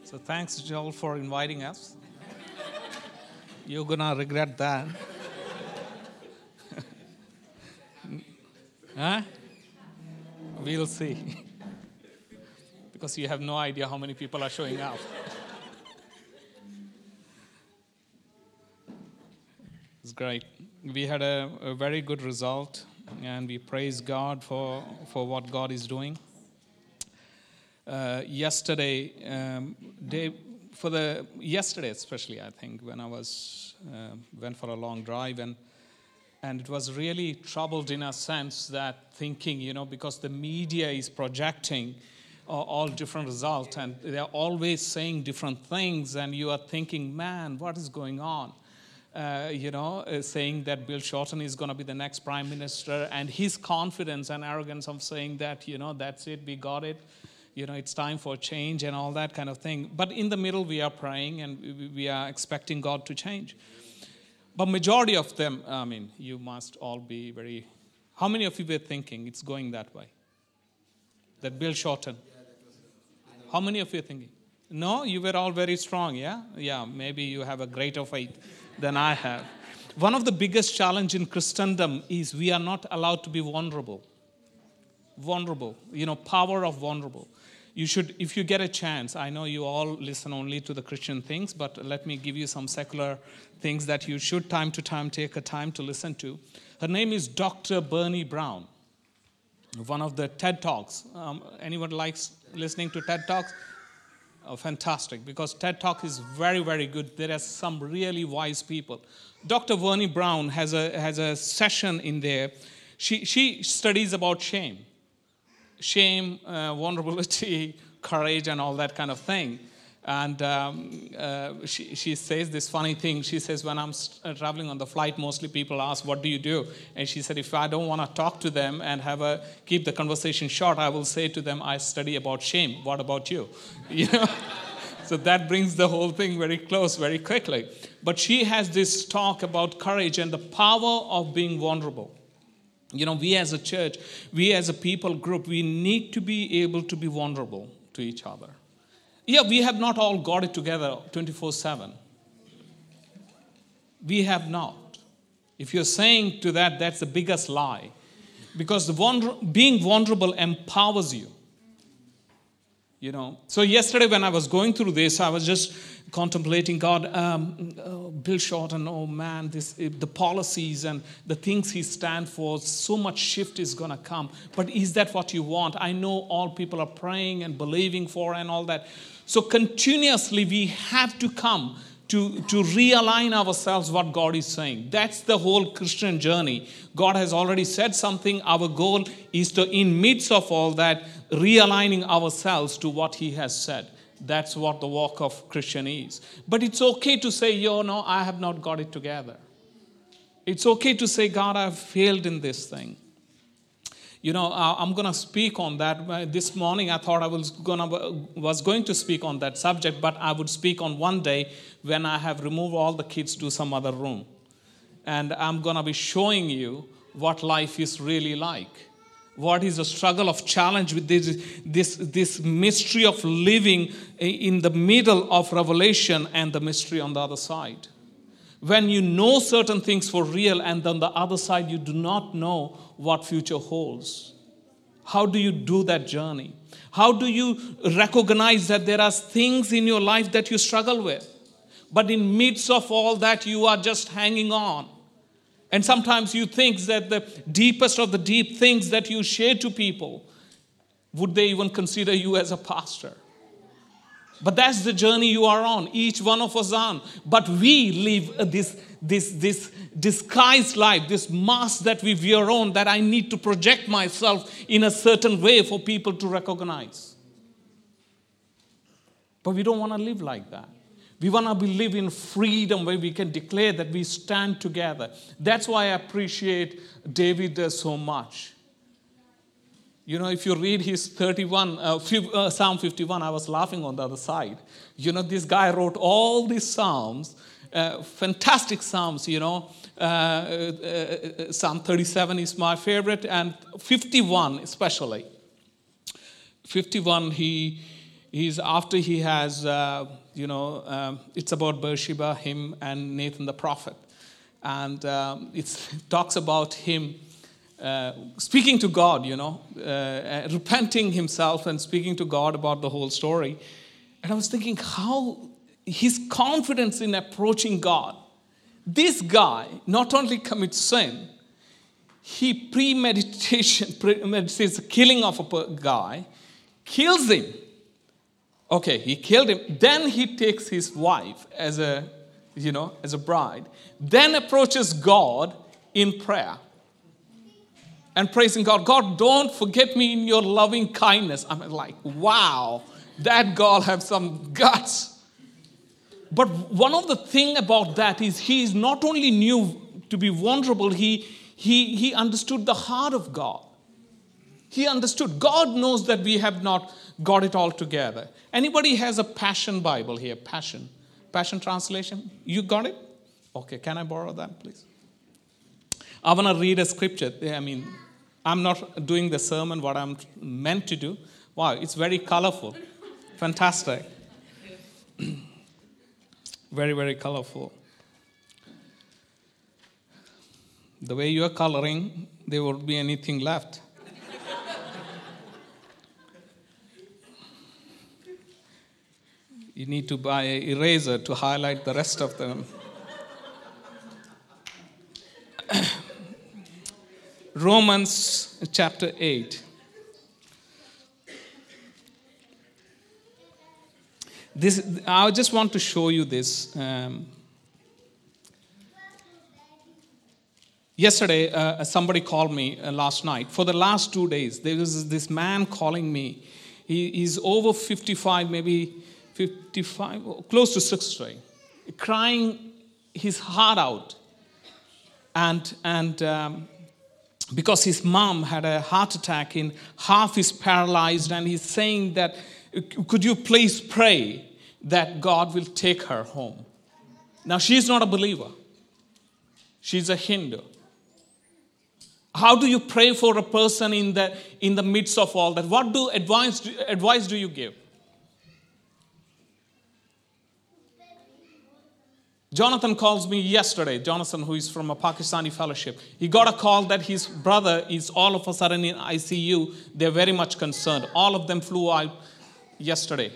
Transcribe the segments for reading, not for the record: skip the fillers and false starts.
So thanks, Joel, for inviting us. You're going to regret that. Huh? We'll see. Because you have no idea how many people are showing up. It's great. We had a very good result, and we praise God for what God is doing. Yesterday especially, I think, when I went for a long drive, and it was really troubled in a sense that thinking, because the media is projecting all different results, and they're always saying different things, and you are thinking, man, what is going on? Saying that Bill Shorten is going to be the next prime minister, and his confidence and arrogance of saying that, that's it, we got it. It's time for change and all that kind of thing. But in the middle, we are praying and we are expecting God to change. But majority of them, you must all be very... How many of you were thinking it's going that way? That Bill Shorten. How many of you are thinking? No, you were all very strong, yeah? Yeah, maybe you have a greater faith than I have. One of the biggest challenge in Christendom is we are not allowed to be vulnerable. Vulnerable, power of vulnerable. You should, if you get a chance, I know you all listen only to the Christian things, but let me give you some secular things that you should time to time take a time to listen to. Her name is Dr. Bernie Brown, one of the TED Talks. Anyone likes listening to TED Talks? Oh, fantastic, because TED Talk is very, very good. There are some really wise people. Dr. Bernie Brown has a session in there. She studies about shame. Shame, vulnerability, courage, and all that kind of thing. And she says this funny thing. She says, when I'm traveling on the flight, mostly people ask, what do you do? And she said, if I don't want to talk to them and keep the conversation short, I will say to them, I study about shame. What about you? So that brings the whole thing very close very quickly. But she has this talk about courage and the power of being vulnerable. We as a church, we as a people group, we need to be able to be vulnerable to each other. Yeah, we have not all got it together 24/7. We have not. If you're saying to that, that's the biggest lie. Because being vulnerable empowers you. So yesterday when I was going through this, I was just contemplating God, Bill Shorten, oh man, the policies and the things he stands for, so much shift is going to come. But is that what you want? I know all people are praying and believing for and all that. So continuously we have to come to realign ourselves what God is saying. That's the whole Christian journey. God has already said something. Our goal is to, in midst of all that, realigning ourselves to what he has said. That's what the walk of Christian is. But it's okay to say, I have not got it together. It's okay to say, God, I've failed in this thing. I'm going to speak on that. This morning I thought I was going to speak on that subject, but I would speak on one day when I have removed all the kids to some other room. And I'm going to be showing you what life is really like. What is the struggle of challenge with this mystery of living in the middle of revelation and the mystery on the other side. When you know certain things for real and on the other side you do not know what future holds. How do you do that journey? How do you recognize that there are things in your life that you struggle with? But in midst of all that you are just hanging on. And sometimes you think that the deepest of the deep things that you share to people, would they even consider you as a pastor? But that's the journey you are on, each one of us on. But we live this disguised life, this mask that we wear on, that I need to project myself in a certain way for people to recognize. But we don't want to live like that. We want to live in freedom where we can declare that we stand together. That's why I appreciate David so much. If you read his Psalm 51, I was laughing on the other side. This guy wrote all these Psalms, fantastic Psalms, Psalm 37 is my favorite, and 51 especially. 51, he He's after he has, it's about Bathsheba, him and Nathan the prophet. And it talks about him speaking to God, repenting himself and speaking to God about the whole story. And I was thinking how his confidence in approaching God. This guy not only commits sin, he premeditates the killing of a guy, kills him. Okay, he killed him. Then he takes his wife as a bride. Then approaches God in prayer and praising God. God, don't forget me in your loving kindness. I'm like, wow, that God has some guts. But one of the thing about that is he is not only knew to be vulnerable, he understood the heart of God. He understood. God knows that we have not got it all together. Anybody has a Passion Bible here? Passion translation? You got it? Okay, can I borrow that, please? I want to read a scripture. I'm not doing the sermon what I'm meant to do. Wow, it's very colorful. Fantastic. Very, very colorful. The way you're coloring, there won't be anything left. You need to buy an eraser to highlight the rest of them. Romans chapter 8. I just want to show you this. Yesterday, somebody called me last night. For the last 2 days, there was this man calling me. He's over 55, maybe 55, close to 60, crying his heart out. And because his mom had a heart attack and half is paralyzed, and he's saying that, could you please pray that God will take her home? Now, she's not a believer. She's a Hindu. How do you pray for a person in the midst of all that? What advice do you give? Jonathan calls me yesterday. Jonathan, who is from a Pakistani fellowship. He got a call that his brother is all of a sudden in ICU. They're very much concerned. All of them flew out yesterday.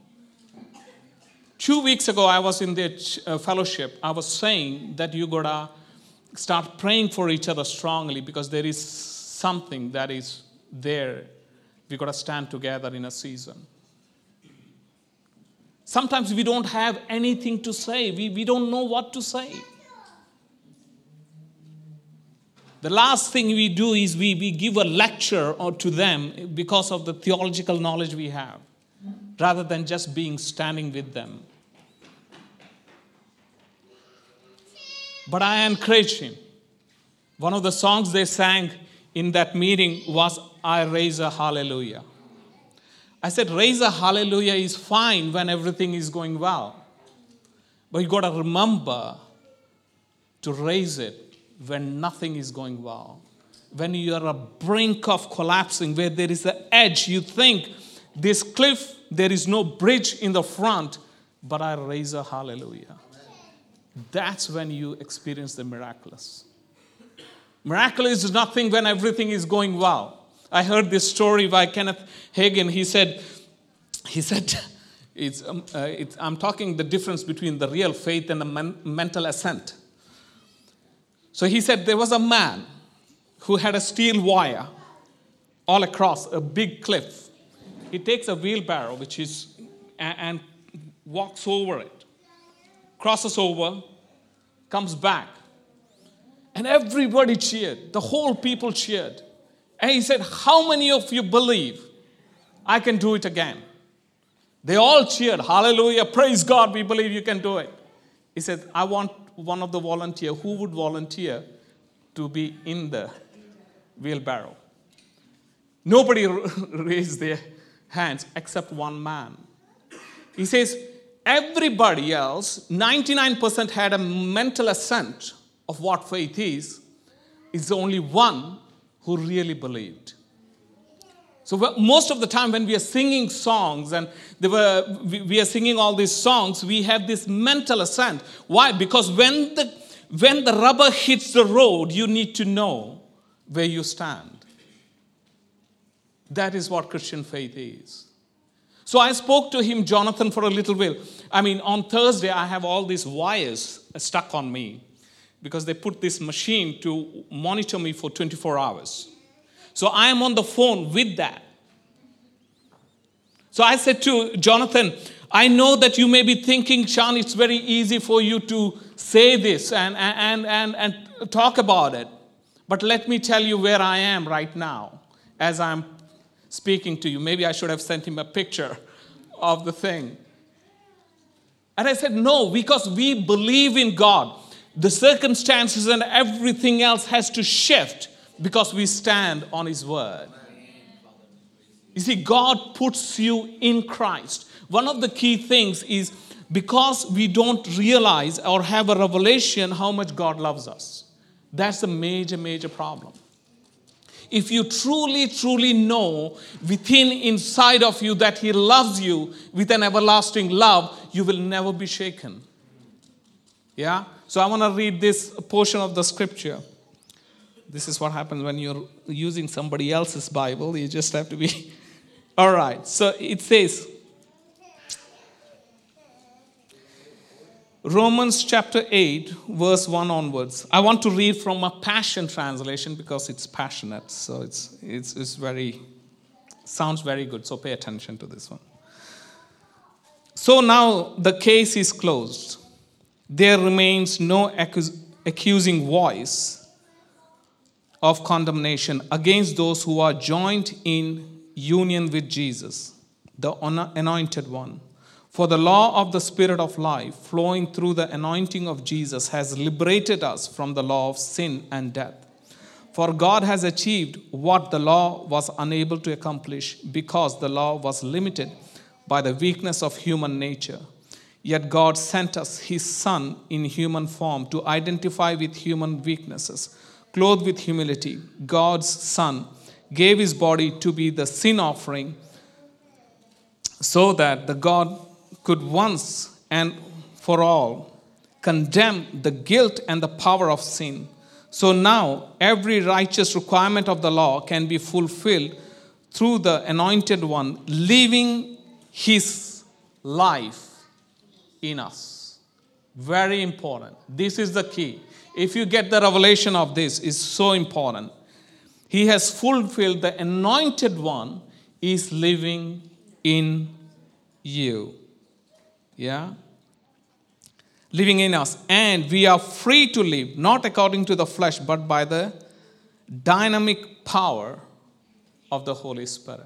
2 weeks ago, I was in the fellowship. I was saying that you got to start praying for each other strongly because there is something that is there. We got to stand together in a season. Sometimes we don't have anything to say. We don't know what to say. The last thing we do is we give a lecture to them because of the theological knowledge we have, rather than just standing with them. But I encourage him. One of the songs they sang in that meeting was, I Raise a Hallelujah. I said, raise a hallelujah is fine when everything is going well. But you got to remember to raise it when nothing is going well. When you are a brink of collapsing, where there is an edge, you think, this cliff, there is no bridge in the front, but I raise a hallelujah. That's when you experience the miraculous. Miraculous is nothing when everything is going well. I heard this story by Kenneth Hagin. He said, I'm talking the difference between the real faith and the mental assent. So he said there was a man who had a steel wire all across a big cliff. He takes a wheelbarrow, and walks over it, crosses over, comes back. And everybody cheered. The whole people cheered. And he said, how many of you believe I can do it again? They all cheered. Hallelujah. Praise God. We believe you can do it. He said, I want one of the volunteers. Who would volunteer to be in the wheelbarrow? Nobody raised their hands except one man. He says, everybody else, 99% had a mental assent of what faith is. It's only one who really believed. So most of the time when we are singing songs and we are singing all these songs, we have this mental assent. Why? Because when the rubber hits the road, you need to know where you stand. That is what Christian faith is. So I spoke to him, Jonathan, for a little while. On Thursday, I have all these wires stuck on me because they put this machine to monitor me for 24 hours. So I am on the phone with that. So I said to Jonathan, I know that you may be thinking, Sean, it's very easy for you to say this and talk about it. But let me tell you where I am right now as I'm speaking to you. Maybe I should have sent him a picture of the thing. And I said, no, because we believe in God. The circumstances and everything else has to shift because we stand on His word. You see, God puts you in Christ. One of the key things is because we don't realize or have a revelation how much God loves us. That's a major, major problem. If you truly, truly know within inside of you that He loves you with an everlasting love, you will never be shaken. Yeah? So I want to read this portion of the scripture. This is what happens when you're using somebody else's Bible. You just have to be... All right. So it says, Romans chapter 8, verse 1 onwards. I want to read from a Passion Translation because it's passionate. So it's very, sounds very good. So pay attention to this one. So now the case is closed. There remains no accusing voice of condemnation against those who are joined in union with Jesus, the Anointed One. For the law of the Spirit of life flowing through the anointing of Jesus has liberated us from the law of sin and death. For God has achieved what the law was unable to accomplish because the law was limited by the weakness of human nature. Yet God sent us His Son in human form to identify with human weaknesses. Clothed with humility, God's Son gave His body to be the sin offering so that the God could once and for all condemn the guilt and the power of sin. So now every righteous requirement of the law can be fulfilled through the Anointed One living His life in us. Very important. This is the key. If you get the revelation of this, it's so important. He has fulfilled, the Anointed One is living in you. Yeah? Living in us. And we are free to live, not according to the flesh, but by the dynamic power of the Holy Spirit.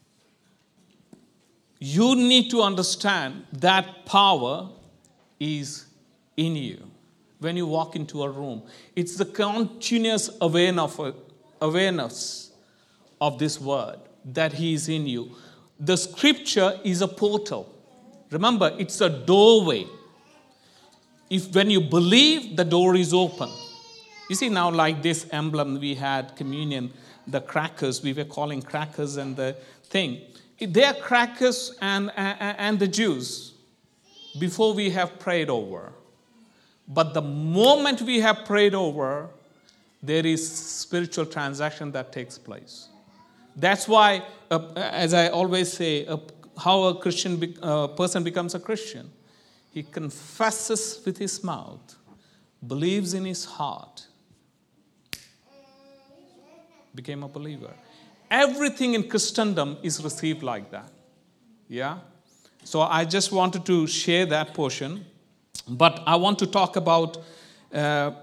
You need to understand that power is in you. When you walk into a room, it's the continuous awareness of this word, that He is in you. The scripture is a portal. Remember, it's a doorway. When you believe, the door is open. You see now, like this emblem we had, communion, the crackers, we were calling crackers and the thing. They are crackers and the juice before we have prayed over. But the moment we have prayed over, there is spiritual transaction that takes place. That's why, as I always say, how a Christian person becomes a Christian. He confesses with his mouth, believes in his heart, became a believer. Everything in Christendom is received like that. Yeah? So I just wanted to share that portion. But I want to talk about a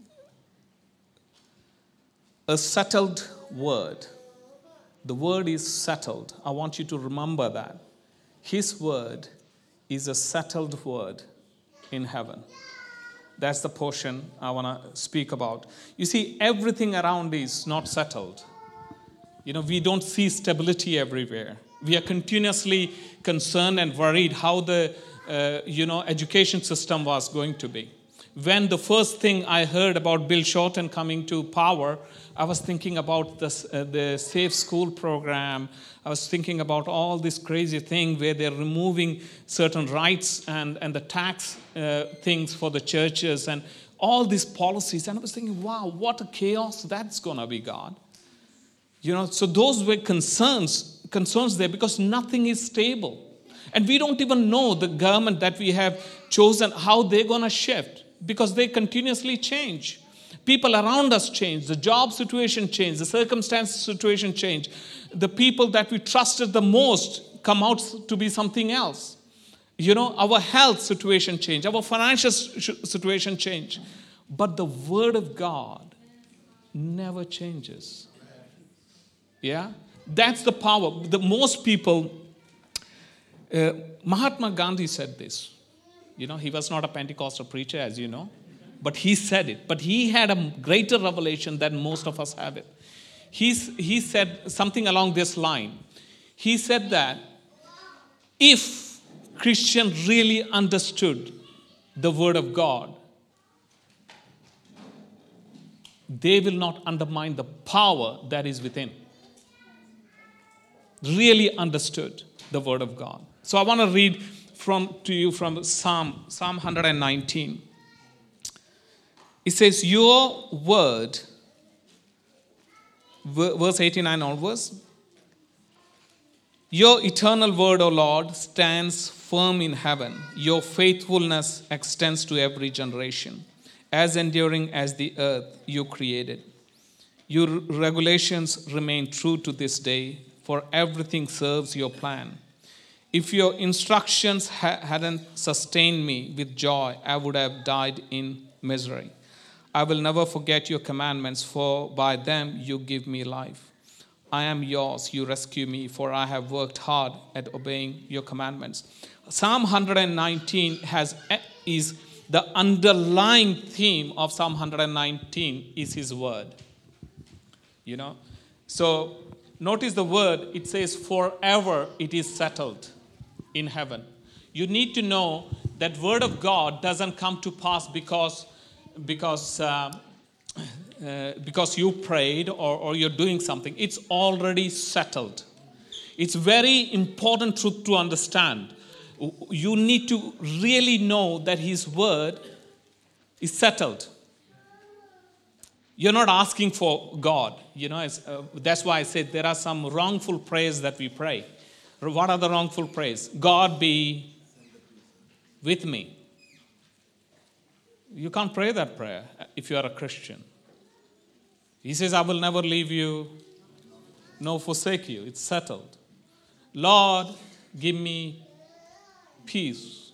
settled word. The word is settled. I want you to remember that. His word is a settled word in heaven. That's the portion I want to speak about. You see, everything around is not settled. We don't see stability everywhere. We are continuously concerned and worried how the education system was going to be. when the first thing I heard about Bill Shorten coming to power, I was thinking about the Safe School program. I was thinking about all this crazy thing where they're removing certain rights and the tax things for the churches and all these policies. And I was thinking, wow, what a chaos that's going to be, God. So those were concerns there because nothing is stable. And we don't even know the government that we have chosen, how they're going to shift because they continuously change. People around us change. The job situation change. The circumstance situation change. The people that we trusted the most come out to be something else. Our health situation change. Our financial situation change. But the Word of God never changes. Yeah? That's the power. Most people, Mahatma Gandhi said this. He was not a Pentecostal preacher, as you know. But he said it. But he had a greater revelation than most of us have it. He said something along this line. He said that if Christians really understood the Word of God, they will not undermine the power that is within. Really understood the Word of God. So I want to read to you from Psalm 119. It says, your word, verse 89 onwards, your eternal word, O Lord, stands firm in heaven. Your faithfulness extends to every generation. As enduring as the earth you created. Your regulations remain true to this day, for everything serves your plan. If your instructions hadn't sustained me with joy, I would have died in misery. I will never forget your commandments, for by them you give me life. I am yours, you rescue me, for I have worked hard at obeying your commandments. Psalm 119 is the underlying theme of Psalm 119 is his word. So notice the word, it says forever it is settled in heaven. You need to know that word of God doesn't come to pass because you prayed or you're doing something. It's already settled. It's very important truth to understand. You need to really know that his word is settled. You're not asking for God. That's why I said there are some wrongful prayers that we pray. What are the wrongful prayers? God be with me. You can't pray that prayer if you are a Christian. He says, I will never leave you, nor forsake you. It's settled. Lord, give me peace.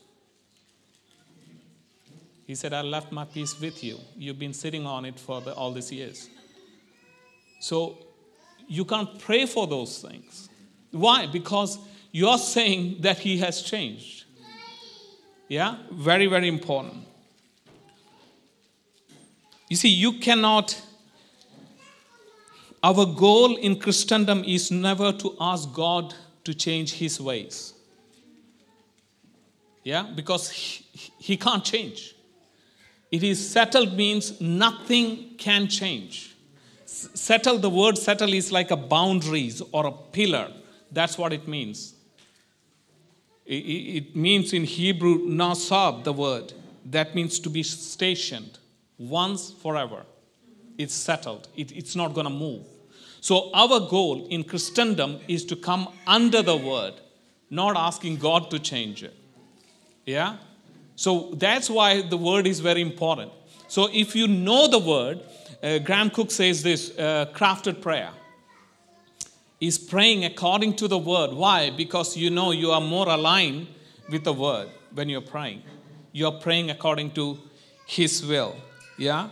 He said, I left my peace with you. You've been sitting on it for all these years. So you can't pray for those things. Why? Because you're saying that he has changed. Yeah? Very, very important. You see, you cannot... Our goal in Christendom is never to ask God to change his ways. Yeah? Because he can't change. It is settled means nothing can change. Settle, the word settle is like a boundaries or a pillar. That's what it means. It means in Hebrew, nasab, the word. That means to be stationed. Once, forever. It's settled. It's not going to move. So our goal in Christendom is to come under the word, not asking God to change it. Yeah? So that's why the word is very important. So if you know the word, Graham Cook says this, crafted prayer is praying according to the word. Why? Because you know you are more aligned with the word when you're praying. You're praying according to his will. Yeah?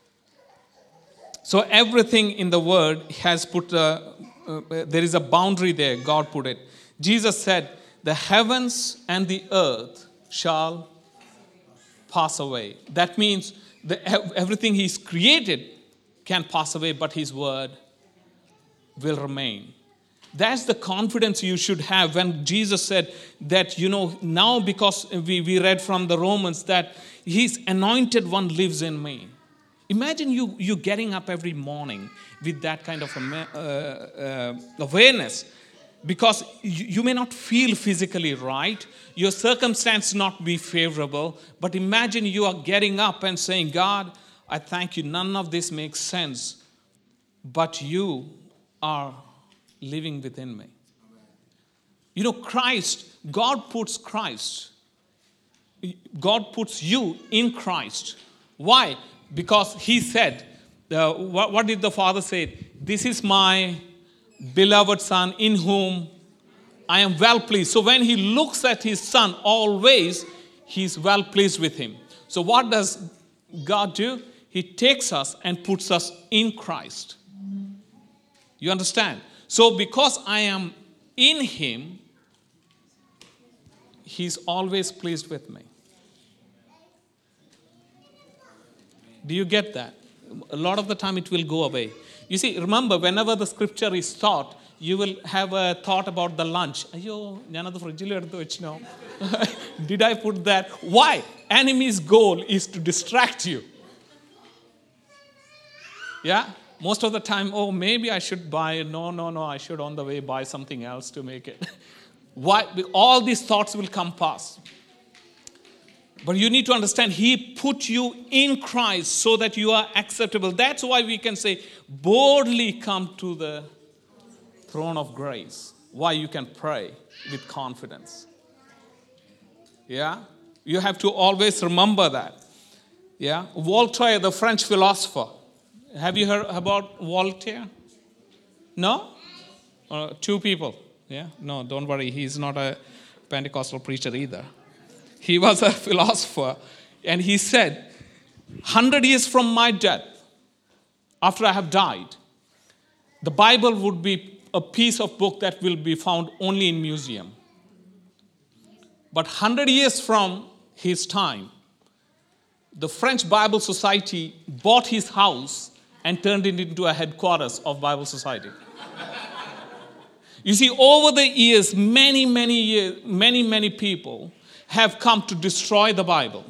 So everything in the word has put, there is a boundary there, God put it. Jesus said, the heavens and the earth shall pass away. That means everything he's created can pass away, but his word will remain. That's the confidence you should have when Jesus said that, now because we read from the Romans that his anointed one lives in me. Imagine you getting up every morning with that kind of awareness, because you may not feel physically right, your circumstance not be favorable, but imagine you are getting up and saying, God, I thank you, none of this makes sense, but you are living within me. Christ, God puts you in Christ. Why? Because he said, what did the Father say? This is my beloved Son in whom I am well pleased. So when he looks at his Son, always he's well pleased with him. So what does God do? He takes us and puts us in Christ. You understand? So because I am in him, he's always pleased with me. Do you get that? A lot of the time it will go away. You see, remember, whenever the scripture is taught, you will have a thought about the lunch. Did I put that? Why? Enemy's goal is to distract you. Yeah? Most of the time, maybe I should buy. No, I should on the way buy something else to make it. Why? All these thoughts will come past. But you need to understand, he put you in Christ so that you are acceptable. That's why we can say, boldly come to the throne of grace. Why? You can pray with confidence. Yeah? You have to always remember that. Yeah? Voltaire, the French philosopher. Have you heard about Voltaire? No? Two people. Yeah? No, don't worry. He's not a Pentecostal preacher either. He was a philosopher, and he said, 100 years from my death, after I have died, the Bible would be a piece of book that will be found only in museum. But 100 years from his time, the French Bible Society bought his house and turned it into a headquarters of Bible Society. You see, over the years, many people have come to destroy the Bible.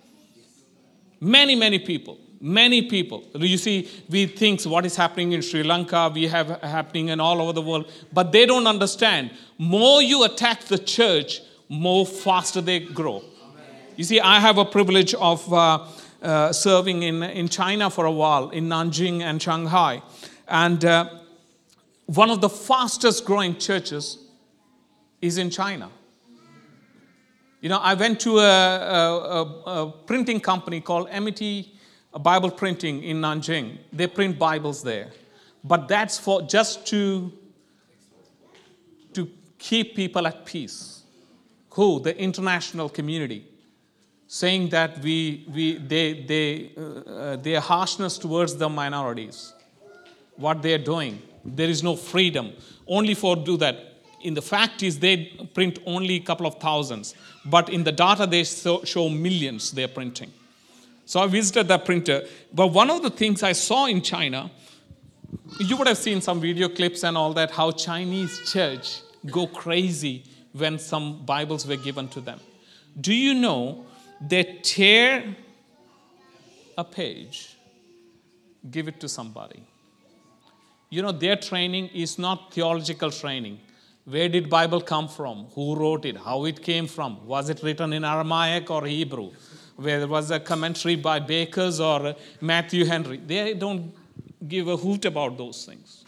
Many people. You see, we think what is happening in Sri Lanka, we have happening in all over the world, but they don't understand. More you attack the church, more faster they grow. You see, I have a privilege of serving in China for a while, in Nanjing and Shanghai. And one of the fastest growing churches is in China. I went to a printing company called Amity Bible Printing in Nanjing. They print Bibles there. But that's for just to keep people at peace. Who? The international community. Saying that their harshness towards the minorities. What they're doing. There is no freedom. Only for do that. In the fact is they print only a couple of thousands. But in the data they show millions they're printing. So I visited that printer. But one of the things I saw in China, you would have seen some video clips and all that, how Chinese church go crazy when some Bibles were given to them. Do you know they tear a page, give it to somebody. Their training is not theological training. Where did Bible come from? Who wrote it? How it came from? Was it written in Aramaic or Hebrew? Where was a commentary by Bakers or Matthew Henry? They don't give a hoot about those things.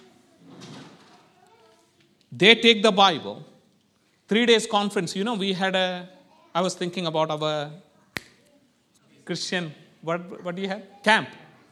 They take the Bible. 3 days conference. I was thinking about our Christian, what do you have? Camp.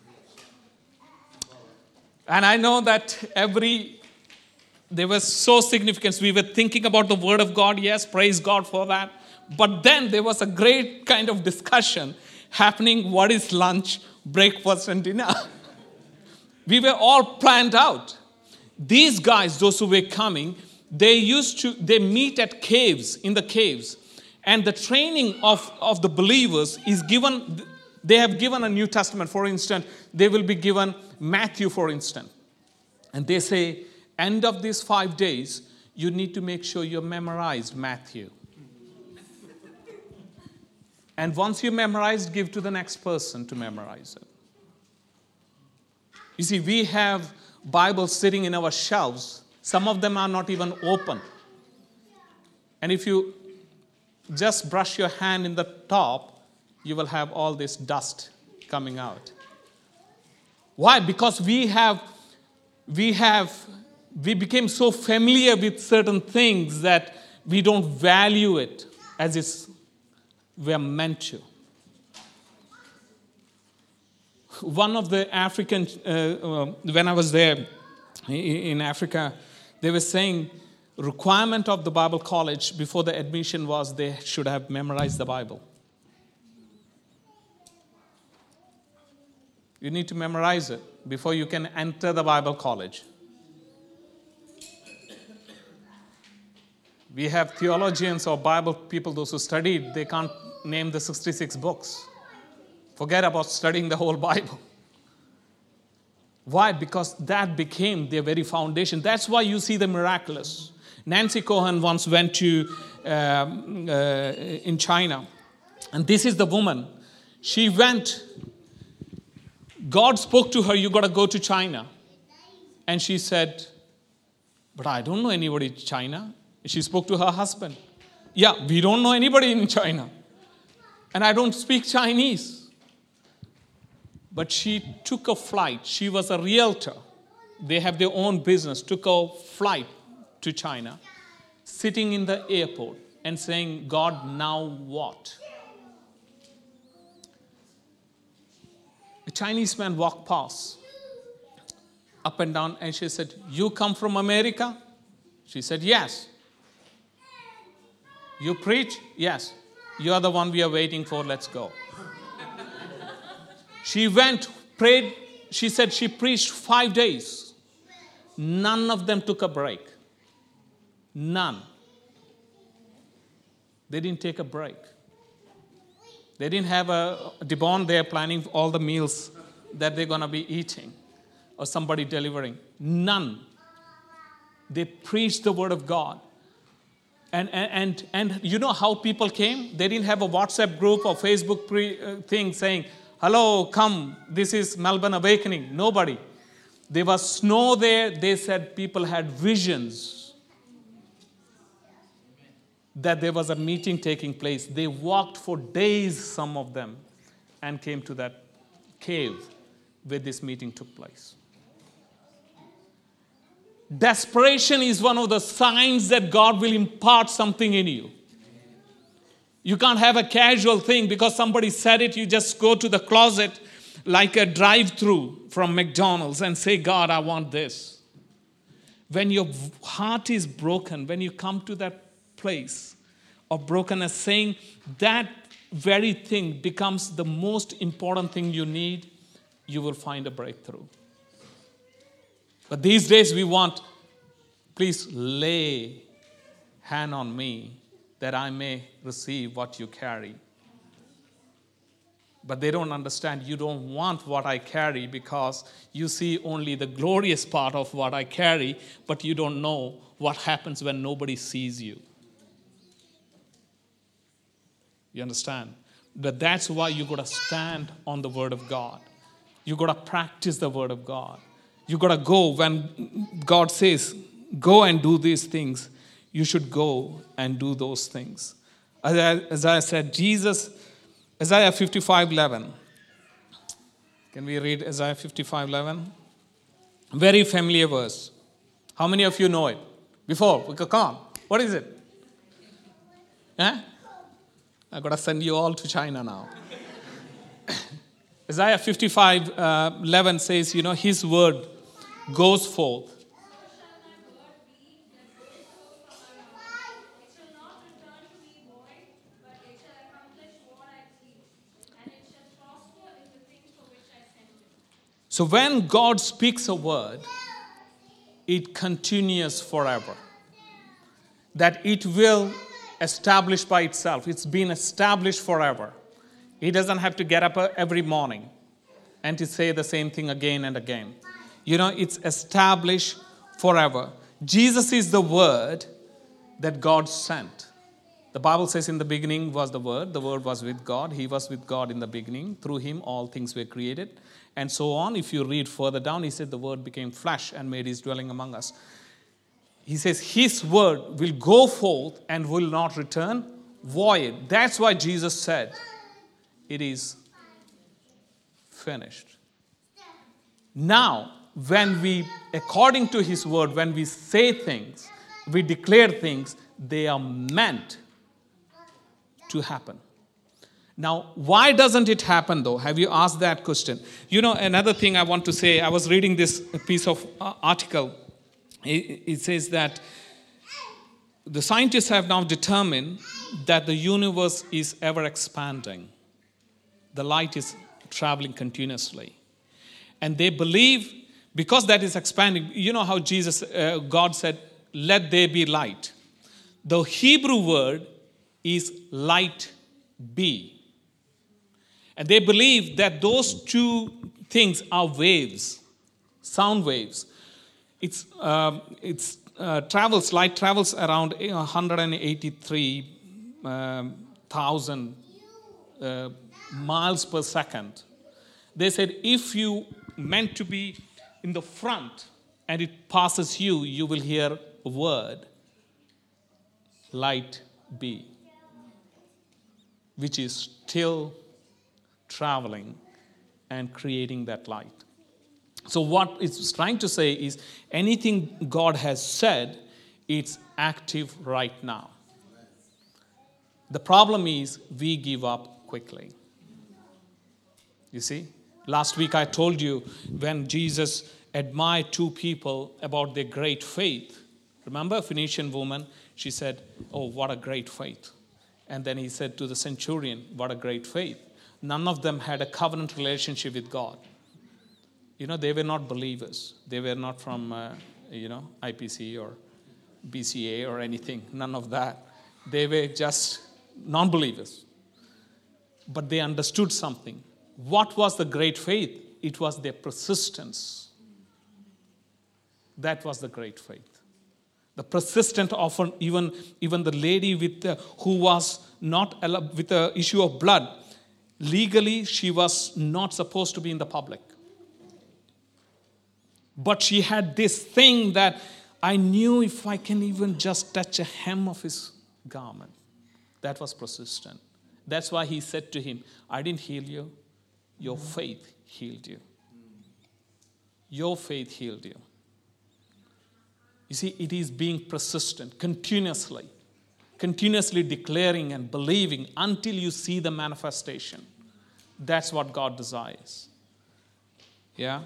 And I know that there was so significant. We were thinking about the Word of God. Yes, praise God for that. But then there was a great kind of discussion happening. What is lunch, breakfast, and dinner? We were all planned out. These guys, those who were coming, they meet at caves, in the caves. And the training of the believers is given, they have given a New Testament. For instance, they will be given Matthew, for instance. And they say, end of these 5 days, you need to make sure you memorized Matthew. And once you memorized, give to the next person to memorize it. You see, we have Bibles sitting in our shelves. Some of them are not even open. And if you just brush your hand in the top, you will have all this dust coming out. Why? Because we became so familiar with certain things that we don't value it as we're meant to. One of the African, when I was there in Africa, they were saying requirement of the Bible college before the admission was they should have memorized the Bible. You need to memorize it before you can enter the Bible college. We have theologians or Bible people, those who studied, they can't name the 66 books. Forget about studying the whole Bible. Why? Because that became their very foundation. That's why you see the miraculous. Nancy Cohen once went to in China. And this is the woman. She went. God spoke to her, you got to go to China. And she said, but I don't know anybody in China. She spoke to her husband. Yeah, we don't know anybody in China. And I don't speak Chinese. But she took a flight. She was a realtor. They have their own business. Took a flight to China, sitting in the airport and saying, God, now what? A Chinese man walked past, up and down, and she said, you come from America? She said, yes. You preach? Yes. You are the one we are waiting for. Let's go. She went, prayed. She said she preached 5 days. None of them took a break. None. They didn't take a break. They didn't have a Debon there planning all the meals that they're going to be eating or somebody delivering. None. They preached the word of God. And you know how people came? They didn't have a WhatsApp group or Facebook thing saying, hello, come, this is Melbourne Awakening. Nobody. There was snow there. They said people had visions that there was a meeting taking place. They walked for days, some of them, and came to that cave where this meeting took place. Desperation is one of the signs that God will impart something in you. You can't have a casual thing because somebody said it. You just go to the closet like a drive-through from McDonald's and say, God, I want this. When your heart is broken, when you come to that place of brokenness, saying that very thing becomes the most important thing you need, you will find a breakthrough. But these days we want, please lay hand on me that I may receive what you carry. But they don't understand. You don't want what I carry because you see only the glorious part of what I carry, but you don't know what happens when nobody sees you. You understand? But that's why you got to stand on the Word of God. You got to practice the Word of God. You got to go when God says, go and do these things. You should go and do those things. As I said, Isaiah 55:11. Can we read Isaiah 55:11? Very familiar verse. How many of you know it? Before, come on. What is it? I've got to send you all to China now. Isaiah 55:11 says, His word goes forth. So when God speaks a word, it continues forever. That it will establish by itself. It's been established forever. He doesn't have to get up every morning and to say the same thing again and again. It's established forever. Jesus is the Word that God sent. The Bible says in the beginning was the Word was with God, He was with God in the beginning, through Him all things were created, and so on. If you read further down, He said the Word became flesh and made His dwelling among us. He says His Word will go forth and will not return void. That's why Jesus said, it is finished. Now, when we, according to His Word, when we say things, we declare things, they are meant to happen. Now, why doesn't it happen though? Have you asked that question? You know, another thing I want to say, I was reading this piece of article. It says that the scientists have now determined that the universe is ever expanding. The light is traveling continuously. And they believe, because that is expanding, you know how God said, let there be light. The Hebrew word is light be. And they believe that those two things are waves, sound waves. Light travels around 183,000 miles per second. They said if you meant to be in the front and it passes you, you will hear a word, light be, which is still traveling and creating that light. So what it's trying to say is anything God has said, it's active right now. The problem is we give up quickly. You see? Last week I told you when Jesus admired two people about their great faith. Remember a Phoenician woman? She said, oh, what a great faith. And then he said to the centurion, what a great faith. None of them had a covenant relationship with God. You know, they were not believers. They were not from, IPC or BCA or anything. None of that. They were just non-believers. But they understood something. What was the great faith? It was their persistence. That was the great faith. The persistent, often even the lady who was not with the issue of blood, legally she was not supposed to be in the public. But she had this thing that I knew if I can even just touch a hem of his garment. That was persistent. That's why he said to him, I didn't heal you. Your faith healed you. Your faith healed you. You see, it is being persistent, continuously declaring and believing until you see the manifestation. That's what God desires. Yeah?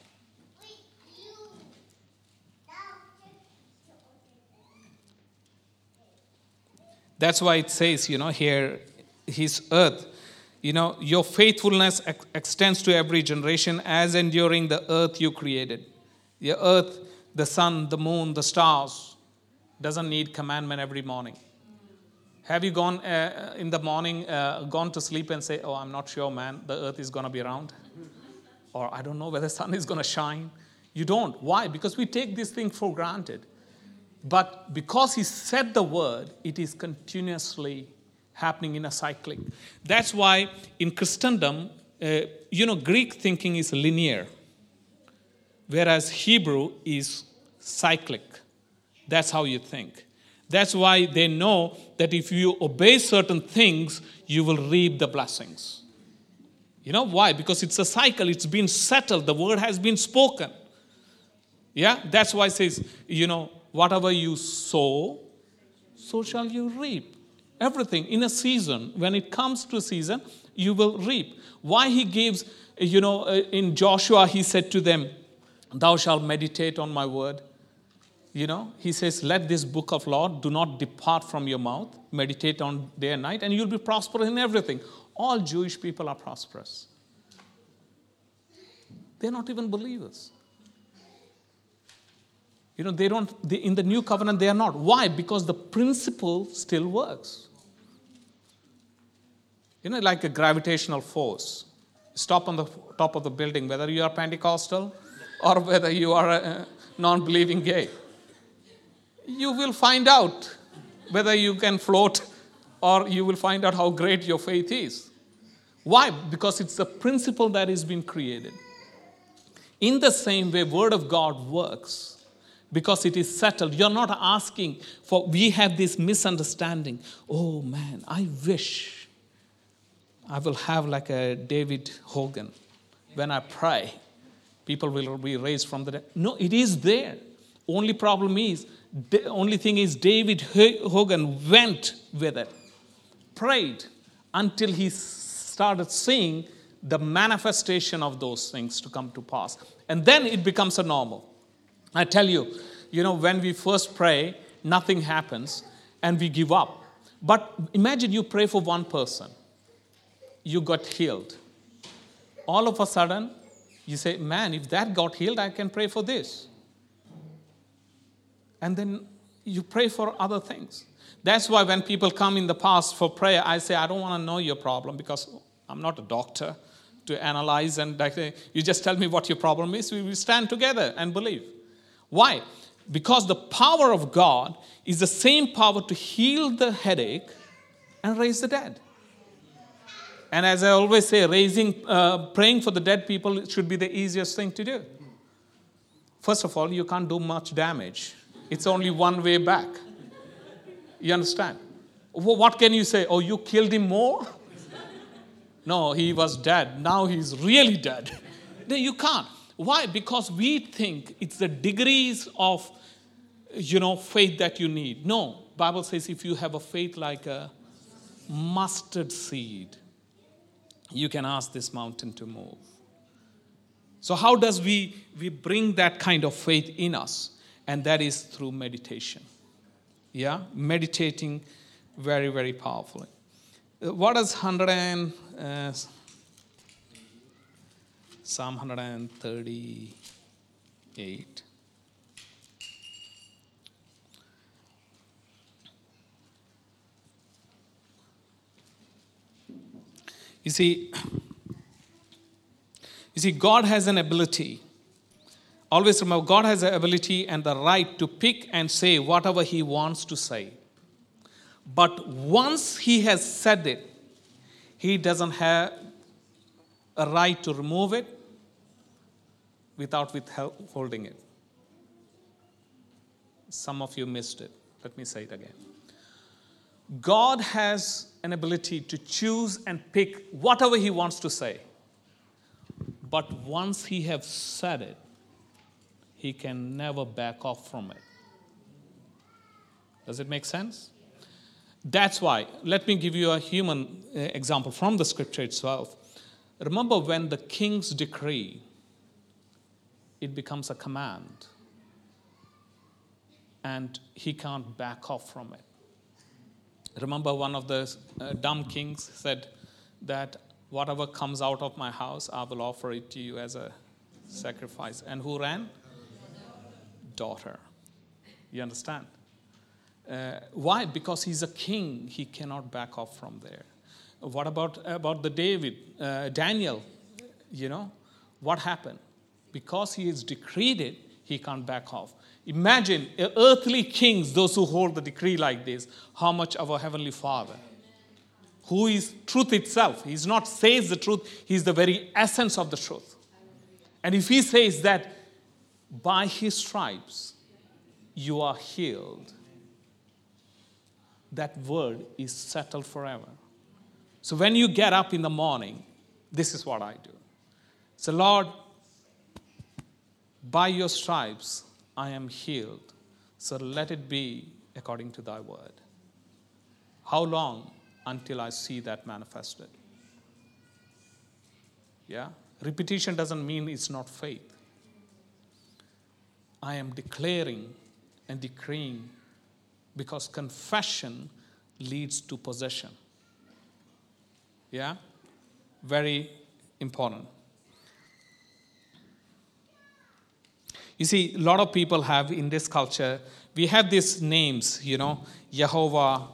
That's why it says, here, His earth, your faithfulness extends to every generation as enduring the earth you created. The earth, the sun, the moon, the stars doesn't need commandment every morning. Have you gone in the morning, gone to sleep and say, oh, I'm not sure, man, the earth is going to be round? Or I don't know whether the sun is going to shine. You don't. Why? Because we take this thing for granted. But because He said the word, it is continuously happening in a cyclic. That's why in Christendom, Greek thinking is linear, whereas Hebrew is cyclic. That's how you think. That's why they know that if you obey certain things, you will reap the blessings. You know why? Because it's a cycle. It's been settled. The word has been spoken. Yeah? That's why it says, whatever you sow, so shall you reap. Everything in a season. When it comes to season, you will reap. Why He gives, in Joshua, He said to them, thou shalt meditate on my word. He says, let this book of law do not depart from your mouth. Meditate on day and night, and you'll be prosperous in everything. All Jewish people are prosperous. They're not even believers. In the new covenant, they are not. Why? Because the principle still works. Like a gravitational force. Stop on the top of the building, whether you are Pentecostal or whether you are non-believing gay. You will find out whether you can float, or you will find out how great your faith is. Why? Because it's a principle that has been created. In the same way, Word of God works because it is settled. You're not asking for, we have this misunderstanding. Oh man, I wish I will have like a David Hogan. When I pray, people will be raised from the dead. No, it is there. Only problem is, the only thing is David Hogan went with it, prayed until he started seeing the manifestation of those things to come to pass. And then it becomes a normal. I tell you, when we first pray, nothing happens and we give up. But imagine you pray for one person. You got healed. All of a sudden, you say, man, if that got healed, I can pray for this. And then you pray for other things. That's why when people come in the past for prayer, I say, I don't want to know your problem because I'm not a doctor to analyze. And you just tell me what your problem is. We will stand together and believe. Why? Because the power of God is the same power to heal the headache and raise the dead. And as I always say, praying for the dead people should be the easiest thing to do. First of all, you can't do much damage. It's only one way back. You understand? What can you say? Oh, you killed him more? No, he was dead. Now he's really dead. No, you can't. Why? Because we think it's the degrees of, faith that you need. No, Bible says if you have a faith like a mustard seed, you can ask this mountain to move. So how does we bring that kind of faith in us? And that is through meditation. Yeah, meditating very, very powerfully. What does Psalm 138? You see, God has an ability. Always remember, God has the ability and the right to pick and say whatever He wants to say. But once He has said it, He doesn't have a right to remove it without withholding it. Some of you missed it. Let me say it again. God has an ability to choose and pick whatever He wants to say. But once He has said it, He can never back off from it. Does it make sense? That's why, let me give you a human example from the scripture itself. Remember when the king's decree, it becomes a command. And he can't back off from it. Remember one of the dumb kings said that whatever comes out of my house, I will offer it to you as a sacrifice. And who ran? Daughter. You understand? Why? Because he's a king. He cannot back off from there. What about the Daniel? What happened? Because he has decreed it, he can't back off. Imagine earthly kings, those who hold the decree like this, how much our Heavenly Father, who is truth itself. He's not says the truth, He's the very essence of the truth. And if He says that by His stripes you are healed, that word is settled forever. So when you get up in the morning, this is what I do. So Lord, by your stripes I am healed. So let it be according to thy word. How long? Until I see that manifested. Yeah? Repetition doesn't mean it's not faith. I am declaring and decreeing because confession leads to possession. Yeah? Very important. You see, a lot of people have in this culture, we have these names, Jehovah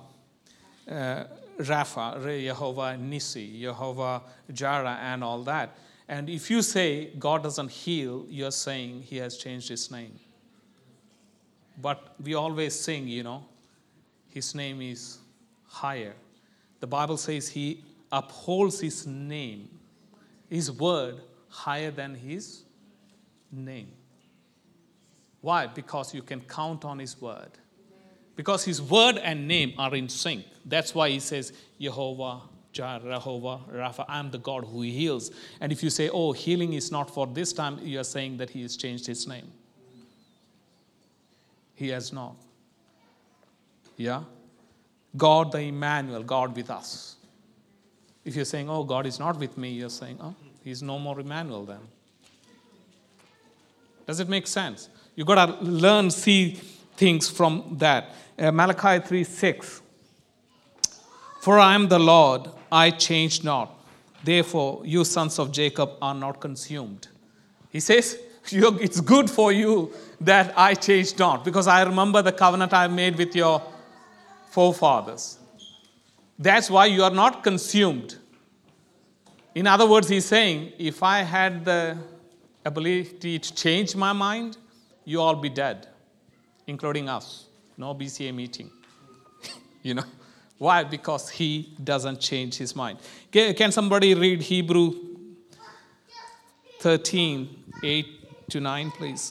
Rapha, Jehovah Nissi, Jehovah Jireh, and all that. And if you say God doesn't heal, you're saying He has changed His name. But we always sing, his name is higher. The Bible says he upholds his name, his word, higher than his name. Why? Because you can count on his word. Because his word and name are in sync. That's why he says, Jehovah, Jehovah, Rapha, I am the God who heals. And if you say, oh, healing is not for this time, you are saying that he has changed his name. He has not. Yeah? God the Emmanuel, God with us. If you're saying, oh, God is not with me, you're saying, oh, he's no more Emmanuel then. Does it make sense? You've got to learn, see things from that. Malachi 3:6. For I am the Lord, I change not. Therefore, you sons of Jacob are not consumed. He says, it's good for you that I change not, because I remember the covenant I made with your forefathers. That's why you are not consumed. In other words, he's saying, if I had the ability to change my mind, you all be dead, including us. No BCA meeting. Why? Because he doesn't change his mind. Can somebody read Hebrew 13, 8-9, please?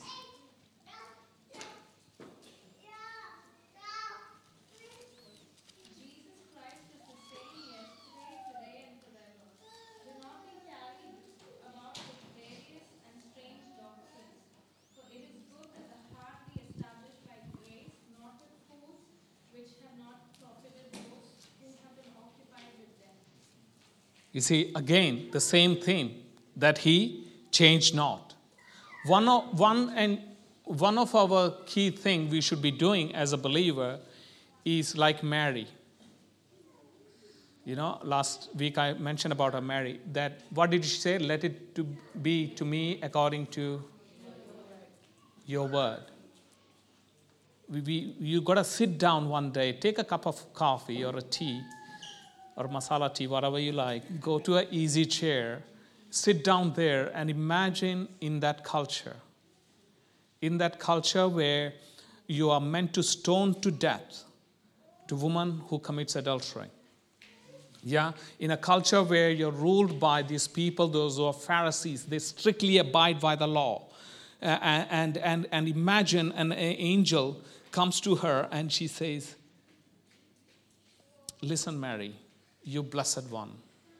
You see, again, the same theme, that he changed not. One of our key things we should be doing as a believer is like Mary. Last week I mentioned about her Mary, that what did she say? Let it be to me according to your word. You got to sit down one day, take a cup of coffee or a tea, or masala tea, whatever you like, go to an easy chair, sit down there and imagine in that culture where you are meant to stone to death the woman who commits adultery. Yeah, in a culture where you're ruled by these people, those who are Pharisees, they strictly abide by the law. And imagine an angel comes to her and she says, listen, Mary, you blessed one,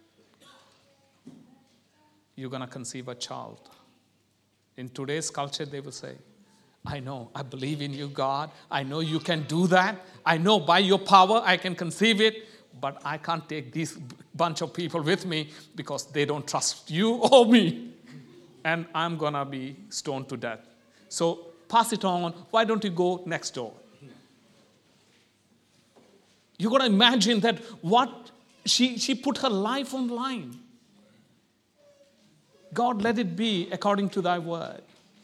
you're going to conceive a child. In today's culture, they will say, I know, I believe in you, God. I know you can do that. I know by your power I can conceive it, but I can't take this bunch of people with me because they don't trust you or me. And I'm going to be stoned to death. So pass it on. Why don't you go next door? You got to imagine that what she put her life on the line. God, let it be according to thy word.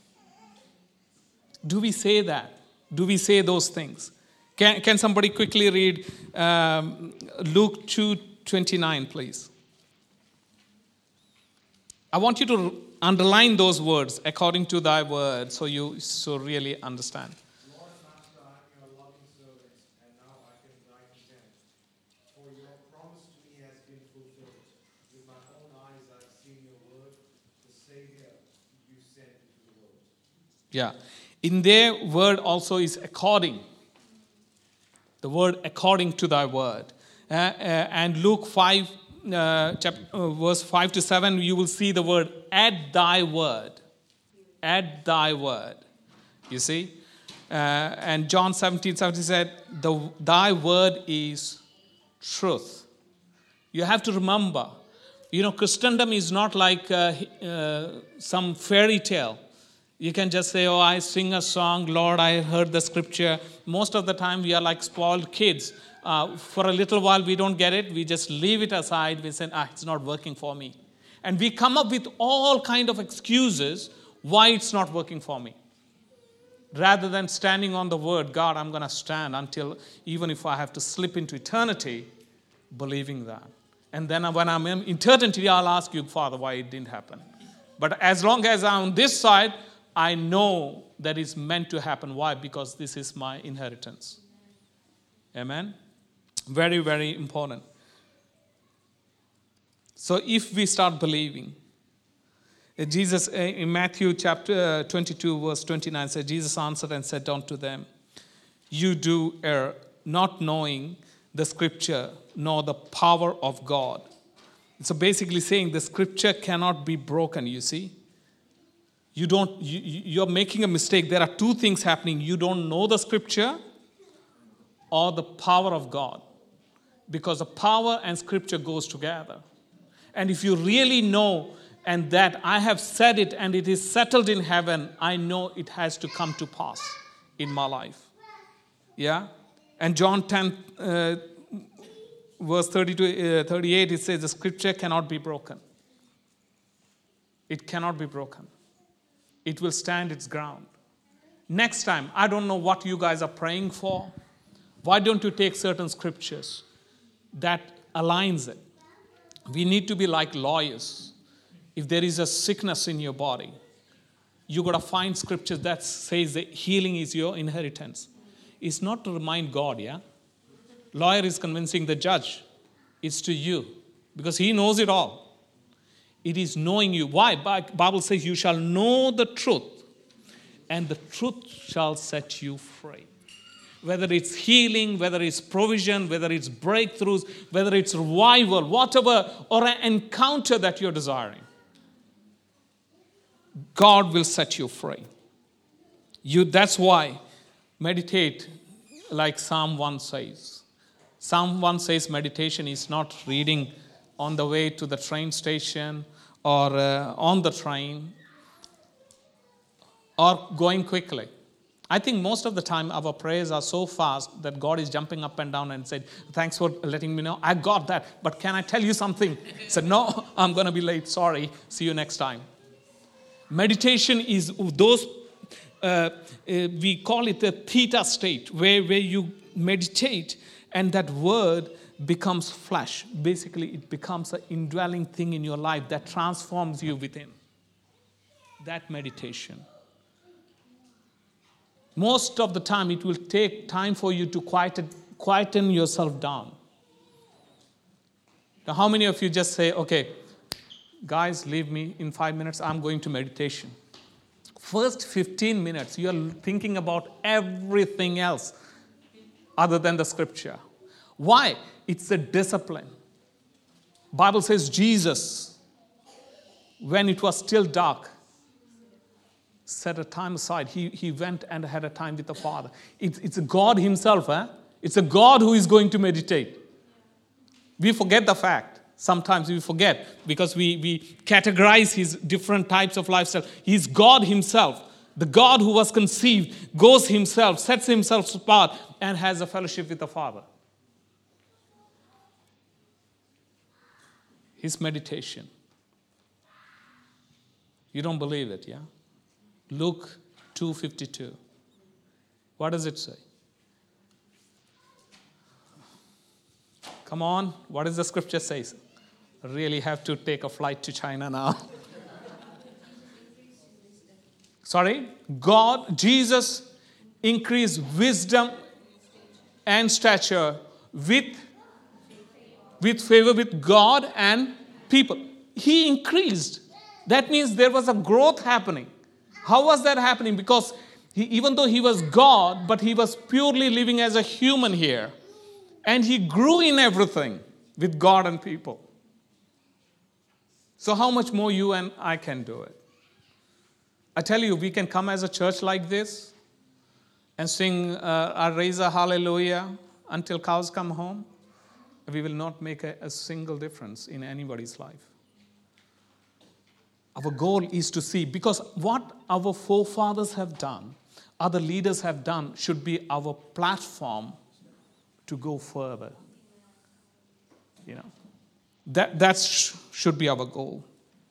Do we say that? Do we say those things? Can somebody quickly read Luke 2:29, please? I want you to underline those words, according to thy word, so you really understand. Lord, Master, I am your loving servant, and now I can die content. For your promise to me has been fulfilled. With my own eyes I have seen your word, the Savior you sent into the world. Yeah. In their word also is according. The word according to thy word. And Luke 5, verse 5-7, you will see the word at thy word. At thy word. You see? And John 17:17 said, thy word is truth. You have to remember, Christendom is not like some fairy tale. You can just say, oh, I sing a song, Lord, I heard the scripture. Most of the time we are like spoiled kids. For a little while we don't get it. We just leave it aside. We say, it's not working for me. And we come up with all kind of excuses why it's not working for me. Rather than standing on the word, God, I'm going to stand until, even if I have to slip into eternity, believing that. And then when I'm in eternity, I'll ask you, Father, why it didn't happen. But as long as I'm on this side, I know that is meant to happen. Why? Because this is my inheritance. Amen? Very, very important. So if we start believing, Jesus, in Matthew chapter 22, verse 29, says, Jesus answered and said unto them, you do err, not knowing the scripture nor the power of God. So basically saying the scripture cannot be broken, you see. You're making a mistake. There are two things happening. You don't know the scripture or the power of God. Because the power and scripture goes together. And if you really know and that I have said it and it is settled in heaven, I know it has to come to pass in my life. Yeah? And John 10, verse 30 to 38, it says the scripture cannot be broken. It cannot be broken. It will stand its ground. Next time, I don't know what you guys are praying for. Why don't you take certain scriptures that aligns it? We need to be like lawyers. If there is a sickness in your body, you got to find scriptures that says that healing is your inheritance. It's not to remind God, yeah? Lawyer is convincing the judge. It's to you because he knows it all. It is knowing you. Why? Bible says you shall know the truth and the truth shall set you free. Whether it's healing, whether it's provision, whether it's breakthroughs, whether it's revival, whatever, or an encounter that you're desiring, God will set you free. That's why meditate like Psalm 1 says. Psalm 1 says meditation is not reading on the way to the train station or on the train or going quickly. I think most of the time our prayers are so fast that God is jumping up and down and said, thanks for letting me know. I got that, but can I tell you something? I said, no, I'm going to be late. Sorry. See you next time. Meditation is those, we call it the theta state, where you meditate and that word becomes flesh. Basically, it becomes an indwelling thing in your life that transforms you within. That meditation. Most of the time, it will take time for you to quieten yourself down. Now, how many of you just say, okay, guys, leave me in 5 minutes, I'm going to meditation. First 15 minutes, you're thinking about everything else other than the scripture. Why? It's a discipline. Bible says Jesus, when it was still dark, set a time aside. He went and had a time with the Father. It's a God himself. It's a God who is going to meditate. We forget the fact. Sometimes we forget because we categorize his different types of lifestyle. He's God himself. The God who was conceived goes himself, sets himself apart, and has a fellowship with the Father. His meditation. You don't believe it, yeah? Luke 2:52. What does it say? Come on, what does the scripture say? I really have to take a flight to China now. Sorry? Jesus increased wisdom and stature with favor with God and people. He increased. That means there was a growth happening. How was that happening? Because even though he was God, but he was purely living as a human here. And he grew in everything with God and people. So how much more you and I can do it? I tell you, we can come as a church like this and sing raise a hallelujah until cows come home. We will not make a single difference in anybody's life. Our goal is to see, because what our forefathers have done, other leaders have done, should be our platform to go further. You know, that should be our goal.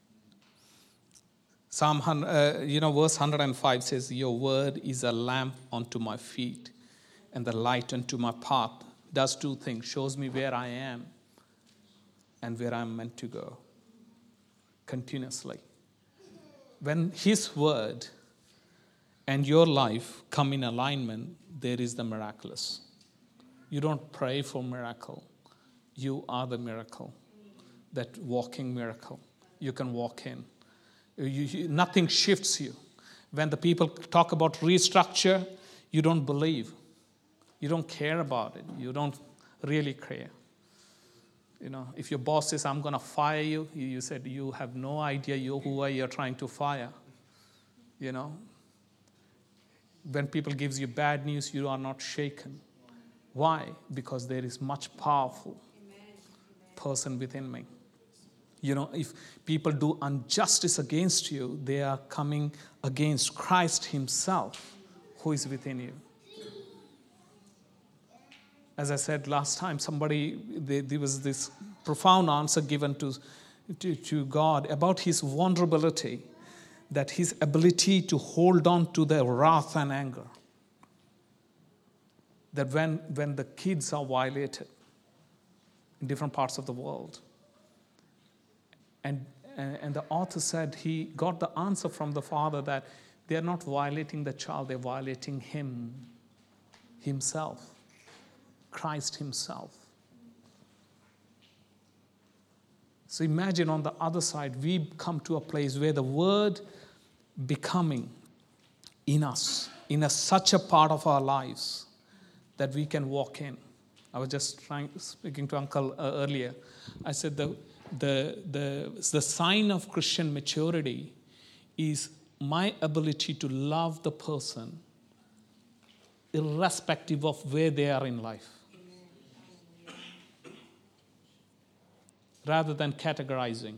Verse 105 says, your word is a lamp unto my feet and the light unto my path. Does two things, shows me where I am and where I'm meant to go continuously. When his word and your life come in alignment, there is the miraculous. You don't pray for miracle. You are the miracle, that walking miracle. You can walk in. Nothing shifts you. When the people talk about restructure, you don't believe. You don't care about it. You don't really care. If your boss says, I'm going to fire you, you said, you have no idea who you're trying to fire. When people gives you bad news, you are not shaken. Why? Because there is much powerful person within me. If people do injustice against you, they are coming against Christ himself who is within you. As I said last time, there was this profound answer given to God about his vulnerability, that his ability to hold on to the wrath and anger. That when the kids are violated in different parts of the world, and the author said he got the answer from the father that they are not violating the child, they're violating himself. Christ himself. So imagine on the other side, we come to a place where the word becoming in us, such a part of our lives that we can walk in. I was just speaking to Uncle earlier. I said the sign of Christian maturity is my ability to love the person irrespective of where they are in life. Rather than categorizing.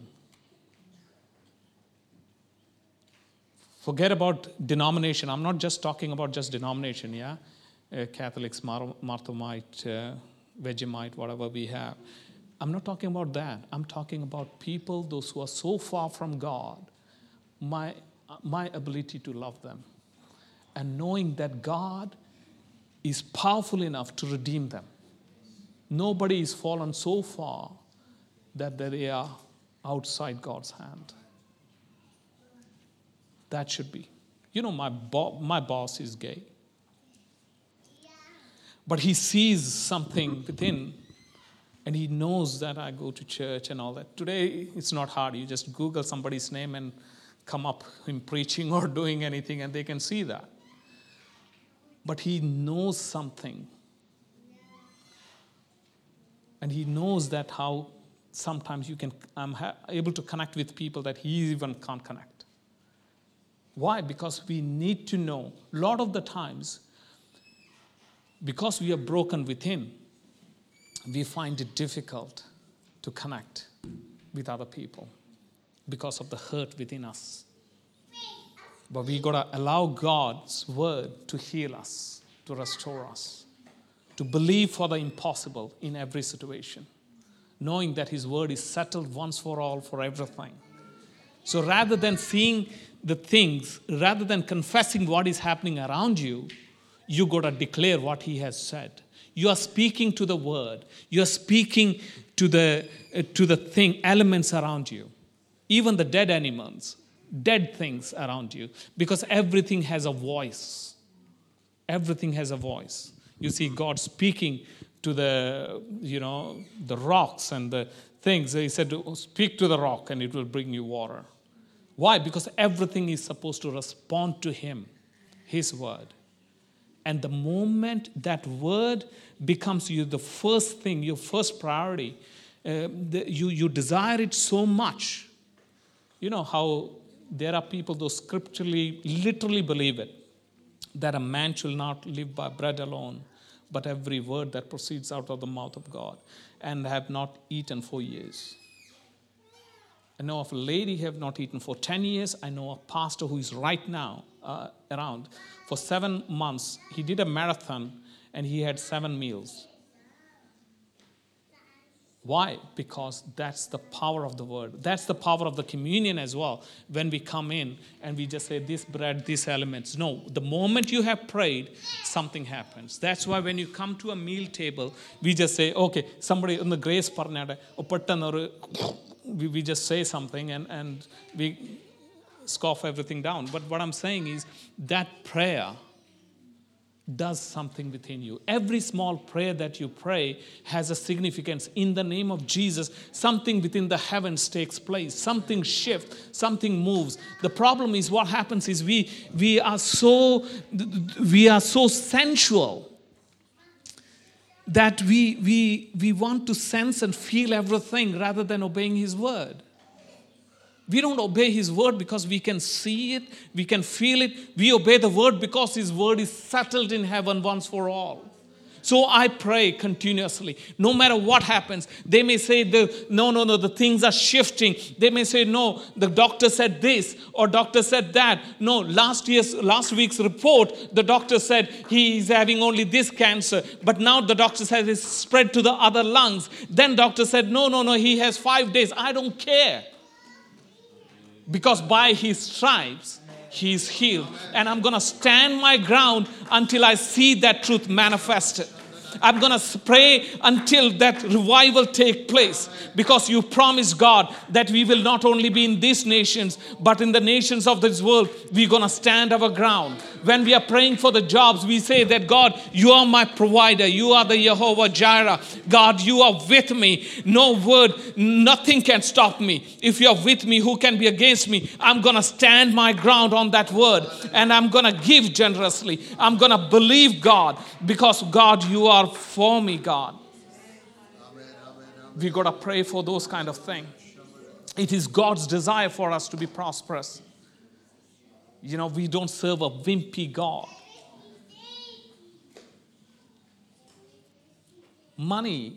Forget about denomination. I'm not just talking about just denomination, yeah? Catholics, Marthomite, Vegemite, whatever we have. I'm not talking about that. I'm talking about people, those who are so far from God, my ability to love them. And knowing that God is powerful enough to redeem them. Nobody is fallen so far that they are outside God's hand. That should be. My boss is gay. But he sees something within, and he knows that I go to church and all that. Today, it's not hard. You just Google somebody's name and come up in preaching or doing anything, and they can see that. But he knows something. And he knows that how sometimes I'm able to connect with people that he even can't connect. Why? Because we need to know. A lot of the times, because we are broken within, we find it difficult to connect with other people because of the hurt within us. But we got to allow God's word to heal us, to restore us, to believe for the impossible in every situation, knowing that his word is settled once for all for everything. So rather than seeing the things, rather than confessing what is happening around you, you got to declare what he has said. You are speaking to the word. You are speaking to the elements around you, even the dead animals, dead things around you, because everything has a voice. Everything has a voice. You see God speaking to the rocks and the things. He said, speak to the rock and it will bring you water. Why? Because everything is supposed to respond to him, his word. And the moment that word becomes you the first thing, your first priority, you desire it so much. You know how there are people who scripturally, literally believe it, that a man shall not live by bread alone, but every word that proceeds out of the mouth of God, and have not eaten for years. I know of a lady who have not eaten for 10 years. I know a pastor who is right now around. For 7 months, he did a marathon and he had 7 meals. Why? Because that's the power of the word. That's the power of the communion as well. When we come in and we just say this bread, these elements. No, the moment you have prayed, something happens. That's why when you come to a meal table, we just say, okay, somebody in the grace parnada, we just say something and we scoff everything down. But what I'm saying is that prayer does something within you. Every small prayer that you pray has a significance. In the name of Jesus, something within the heavens takes place. Something shifts, something moves. The problem is what happens is we are so sensual that we want to sense and feel everything rather than obeying His word. We don't obey His word because we can see it, we can feel it. We obey the word because His word is settled in heaven once for all. So I pray continuously, no matter what happens. They may say, no, the things are shifting. They may say, no, the doctor said this or doctor said that. No, last week's report, the doctor said he is having only this cancer. But now the doctor says it's spread to the other lungs. Then doctor said, no, he has 5 days. I don't care. Because by His stripes, He is healed. And I'm going to stand my ground until I see that truth manifested. I'm going to pray until that revival take place. Because you promised, God, that we will not only be in these nations, but in the nations of this world, we're going to stand our ground. When we are praying for the jobs, we say that, God, you are my provider. You are the Jehovah Jireh. God, you are with me. No word, nothing can stop me. If you are with me, who can be against me? I'm going to stand my ground on that word. And I'm going to give generously. I'm going to believe God. Because, God, you are for me, God. We got to pray for those kind of things. It is God's desire for us to be prosperous. You know, we don't serve a wimpy God. Money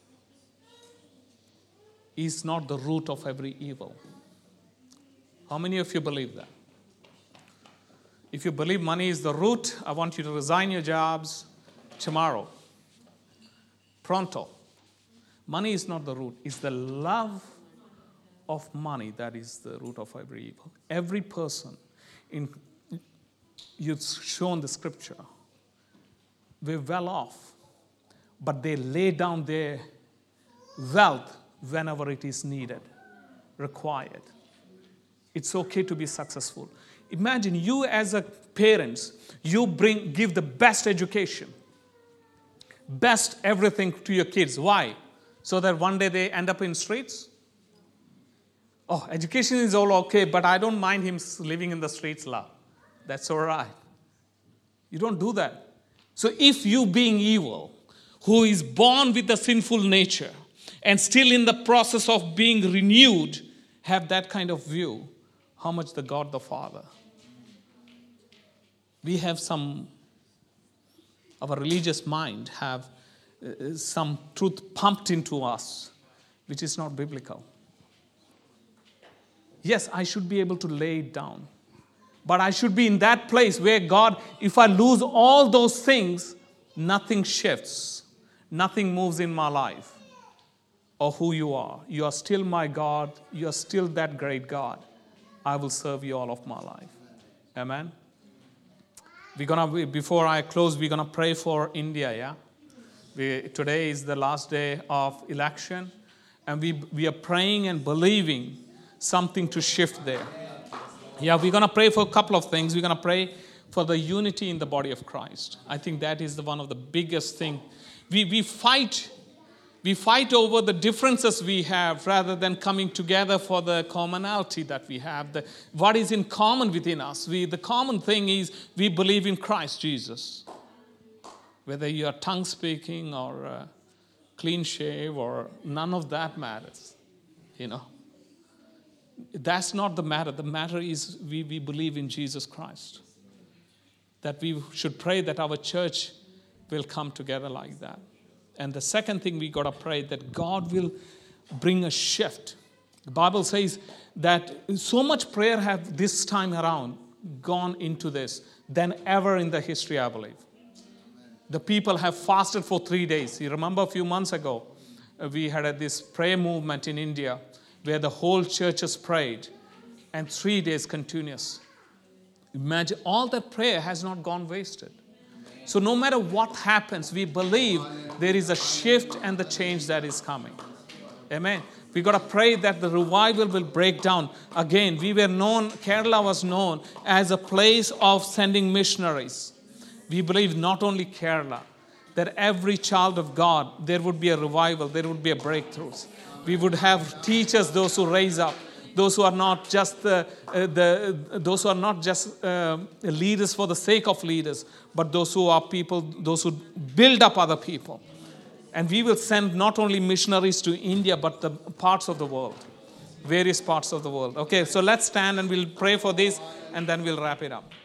is not the root of every evil. How many of you believe that? If you believe money is the root, I want you to resign your jobs tomorrow. Pronto. Money is not the root. It's the love of money that is the root of every evil. Every person, you've shown the scripture, we're well off, but they lay down their wealth whenever it is needed, required. It's okay to be successful. Imagine you as a parent, you give the best education, best everything to your kids. Why? So that one day they end up in streets? Oh, education is all okay, but I don't mind him living in the streets, love. That's all right. You don't do that. So if you being evil, who is born with a sinful nature and still in the process of being renewed, have that kind of view, how much the God the Father? We have our religious mind have some truth pumped into us, which is not biblical. Yes, I should be able to lay it down. But I should be in that place where God, if I lose all those things, nothing shifts. Nothing moves in my life or who you are. You are still my God. You are still that great God. I will serve you all of my life. Amen. Before I close, we're going to pray for India, yeah? Today is the last day of election. And we are praying and believing something to shift there. Yeah, we're going to pray for a couple of things. We're going to pray for the unity in the body of Christ. I think that is one of the biggest things. We fight over the differences we have rather than coming together for the commonality that we have. What is in common within us? The common thing is we believe in Christ Jesus. Whether you are tongue speaking or clean shave or none of that matters. You know. That's not the matter. The matter is we believe in Jesus Christ. That we should pray that our church will come together like that. And the second thing we got to pray that God will bring a shift. The Bible says that so much prayer have this time around gone into this than ever in the history, I believe. The people have fasted for 3 days. You remember a few months ago, we had this prayer movement in India where the whole churches prayed and 3 days continuous. Imagine all that prayer has not gone wasted. So no matter what happens, we believe there is a shift and the change that is coming. Amen. We got to pray that the revival will break down. Again, Kerala was known as a place of sending missionaries. We believe not only Kerala, that every child of God, there would be a revival, there would be a breakthroughs. We would have teachers, those who raise up, those who are not just leaders for the sake of leaders, but those who are people, those who build up other people. And we will send not only missionaries to India, but the parts of the world, various parts of the world. Okay, so let's stand and we'll pray for this, and then we'll wrap it up.